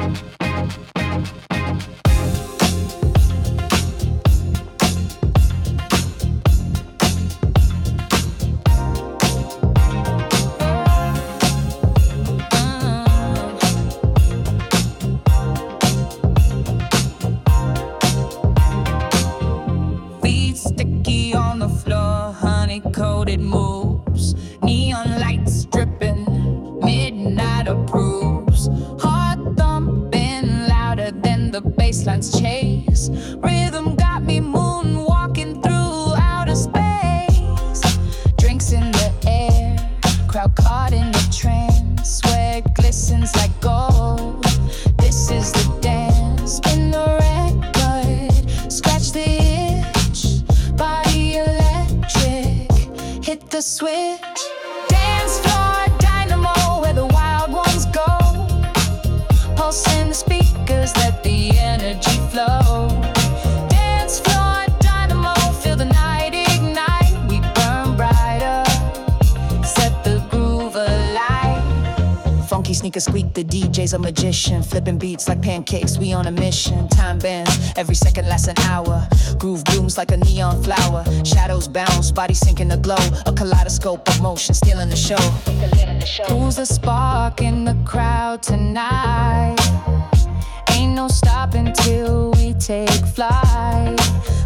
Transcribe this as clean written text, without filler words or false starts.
Coated moves, neon lights dripping, midnight approves. Heart thumping louder than the bassline's chase. Rhythm got me moonwalking through outer space. Drinks in the air, crowd caught in a trance. Sweat glistens like gold. This is the dance. Spin the record, scratch the itch. Body electric, hit the switch. Dance floor dynamo where the wild ones go. Pulse in the speakers, let the energy flow. Dance floor dynamo, feel the night ignite. We burn brighter, set the groove alight. Funky sneakers squeak, the DJ's a magician. Flipping beats like pancakes, we on a mission. Time bends, every second lasts an hour. Groove blooms like a neon flower. Shadows bounce, body sinking the glow. A kaleidoscope of motion, stealing the show. Who's the spark in the crowd tonight? Ain't no stopping till we take flight.